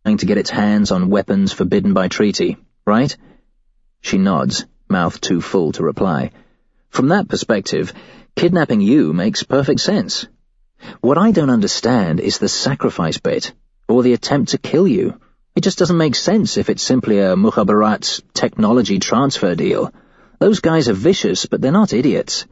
trying to get its hands on weapons forbidden by treaty, right? She nods, mouth too full to reply. From that perspective, kidnapping you makes perfect sense. What I don't understand is the sacrifice bit, or the attempt to kill you. It just doesn't make sense if it's simply a Mukhabarat technology transfer deal. Those guys are vicious, but they're not idiots.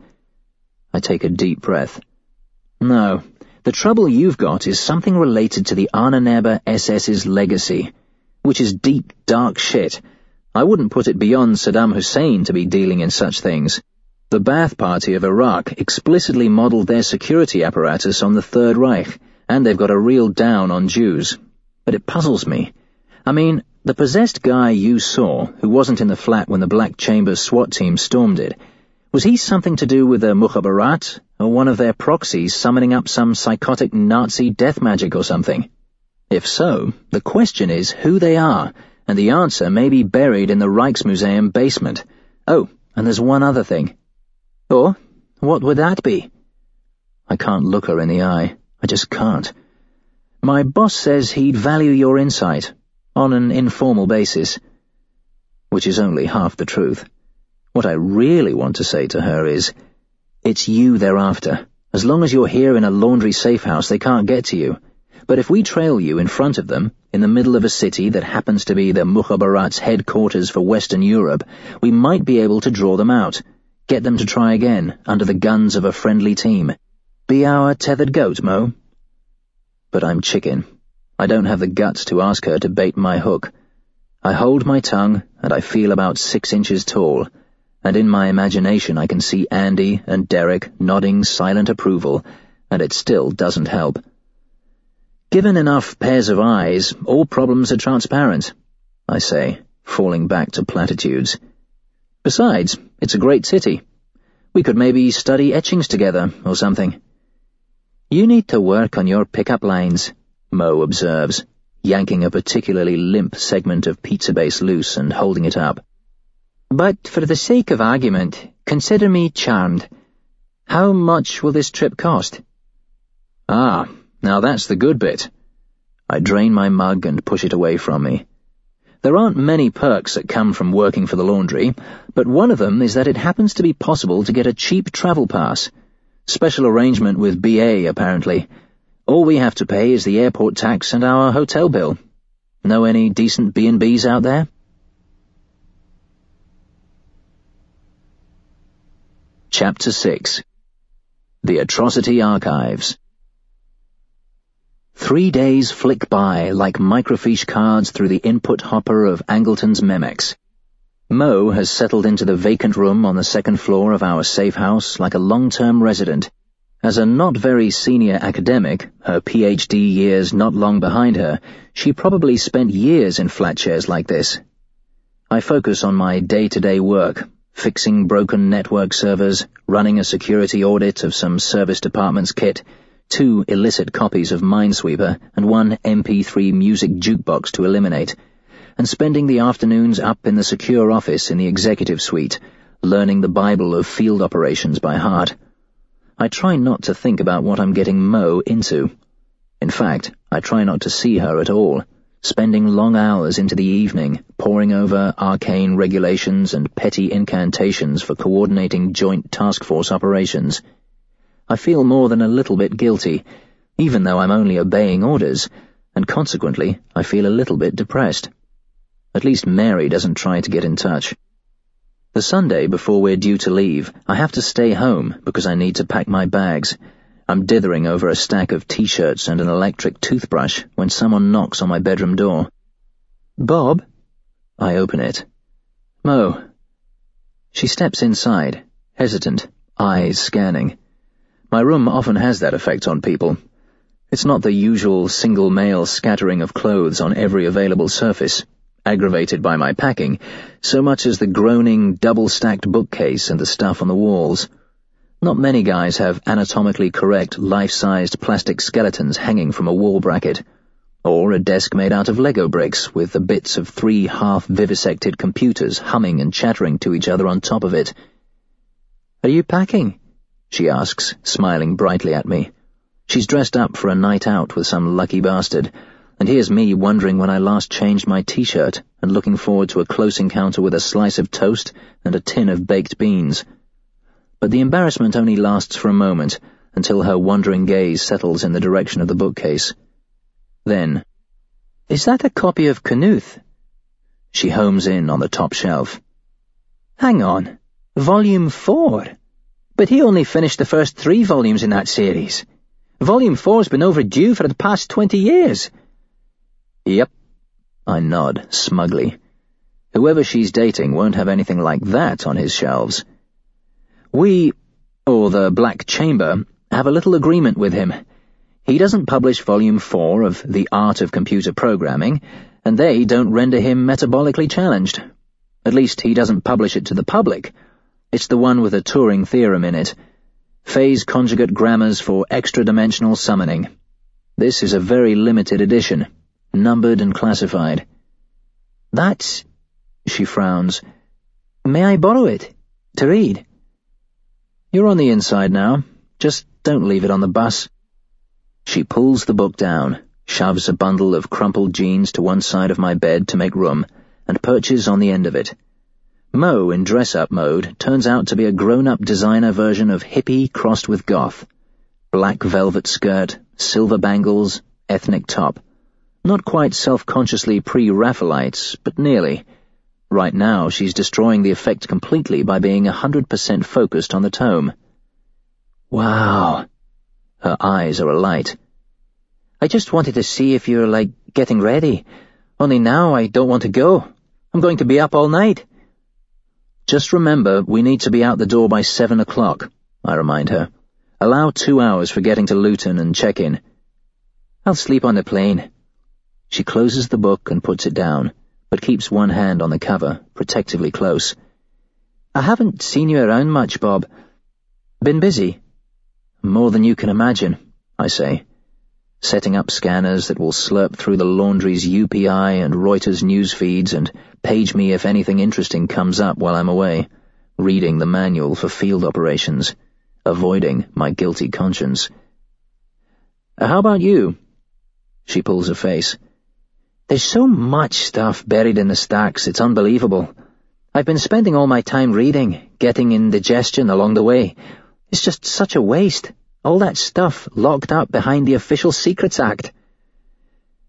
I take a deep breath. No, the trouble you've got is something related to the Ahnenerbe SS's legacy, which is deep, dark shit. I wouldn't put it beyond Saddam Hussein to be dealing in such things. The Ba'ath Party of Iraq explicitly modeled their security apparatus on the Third Reich, and they've got a real down on Jews. But it puzzles me. I mean, the possessed guy you saw, who wasn't in the flat when the Black Chamber's SWAT team stormed it, was he something to do with the Mukhabarat, or one of their proxies summoning up some psychotic Nazi death magic or something? If so, the question is who they are, and the answer may be buried in the Rijksmuseum basement. Oh, and there's one other thing. Or, what would that be? I can't look her in the eye. I just can't. My boss says he'd value your insight, on an informal basis. Which is only half the truth. What I really want to say to her is, it's you they're after. As long as you're here in a laundry safe house, they can't get to you. But if we trail you in front of them, in the middle of a city that happens to be the Mukhabarat's headquarters for Western Europe, we might be able to draw them out. Get them to try again, under the guns of a friendly team. Be our tethered goat, Mo. But I'm chicken. I don't have the guts to ask her to bait my hook. I hold my tongue, and I feel about 6 inches tall, and in my imagination I can see Andy and Derek nodding silent approval, and it still doesn't help. Given enough pairs of eyes, all problems are transparent, I say, falling back to platitudes. Besides, it's a great city. We could maybe study etchings together, or something. You need to work on your pickup lines, Mo observes, yanking a particularly limp segment of pizza base loose and holding it up. But for the sake of argument, consider me charmed. How much will this trip cost? Ah, now that's the good bit. I drain my mug and push it away from me. There aren't many perks that come from working for the laundry, but one of them is that it happens to be possible to get a cheap travel pass. Special arrangement with BA, apparently. All we have to pay is the airport tax and our hotel bill. Know any decent B&Bs out there? Chapter 6. The Atrocity Archives. 3 days flick by like microfiche cards through the input hopper of Angleton's Memex. Mo has settled into the vacant room on the second floor of our safe house like a long-term resident. As a not very senior academic, her PhD years not long behind her, she probably spent years in flat chairs like this. I focus on my day-to-day work, fixing broken network servers, running a security audit of some service department's kit, 2 illicit copies of Minesweeper, and 1 MP3 music jukebox to eliminate, and spending the afternoons up in the secure office in the executive suite, learning the Bible of field operations by heart. I try not to think about what I'm getting Mo into. In fact, I try not to see her at all, spending long hours into the evening, poring over arcane regulations and petty incantations for coordinating joint task force operations. I feel more than a little bit guilty, even though I'm only obeying orders, and consequently I feel a little bit depressed. At least Mary doesn't try to get in touch. The Sunday before we're due to leave, I have to stay home because I need to pack my bags. I'm dithering over a stack of T-shirts and an electric toothbrush when someone knocks on my bedroom door. Bob? I open it. Mo. She steps inside, hesitant, eyes scanning. My room often has that effect on people. It's not the usual single male scattering of clothes on every available surface, aggravated by my packing, so much as the groaning, double-stacked bookcase and the stuff on the walls. Not many guys have anatomically correct, life-sized plastic skeletons hanging from a wall bracket, or a desk made out of Lego bricks with the bits of 3 half-vivisected computers humming and chattering to each other on top of it. Are you packing? She asks, smiling brightly at me. She's dressed up for a night out with some lucky bastard, and here's me wondering when I last changed my t-shirt and looking forward to a close encounter with a slice of toast and a tin of baked beans. But the embarrassment only lasts for a moment, until her wandering gaze settles in the direction of the bookcase. Then, "Is that a copy of Knuth?" She homes in on the top shelf. "Hang on, Volume 4? But he only finished the first 3 volumes in that series. Volume 4's been overdue for the past 20 years. "Yep," I nod smugly. Whoever she's dating won't have anything like that on his shelves. We, or the Black Chamber, have a little agreement with him. He doesn't publish Volume 4 of The Art of Computer Programming, and they don't render him metabolically challenged. At least he doesn't publish it to the public. It's the one with a Turing theorem in it. Phase conjugate grammars for extra-dimensional summoning. This is a very limited edition, numbered and classified. "That's—" she frowns. "May I borrow it? To read?" "You're on the inside now. Just don't leave it on the bus." She pulls the book down, shoves a bundle of crumpled jeans to one side of my bed to make room, and perches on the end of it. Mo, in dress-up mode, turns out to be a grown-up designer version of hippie crossed with goth. Black velvet skirt, silver bangles, ethnic top. Not quite self-consciously pre-Raphaelites, but nearly. Right now she's destroying the effect completely by being 100% focused on the tome. "Wow." Her eyes are alight. "I just wanted to see if you're, getting ready. Only now I don't want to go. I'm going to be up all night." "Just remember, we need to be out the door by 7 o'clock, I remind her. "Allow 2 hours for getting to Luton and check-in." "I'll sleep on the plane." She closes the book and puts it down, but keeps one hand on the cover, protectively close. "I haven't seen you around much, Bob. Been busy?" "More than you can imagine," I say. "Setting up scanners that will slurp through the laundry's UPI and Reuters news feeds and page me if anything interesting comes up while I'm away, reading the manual for field operations, avoiding my guilty conscience." "How about you?" She pulls a face. "There's so much stuff buried in the stacks, it's unbelievable. I've been spending all my time reading, getting indigestion along the way. It's just such a waste. All that stuff locked up behind the Official Secrets Act."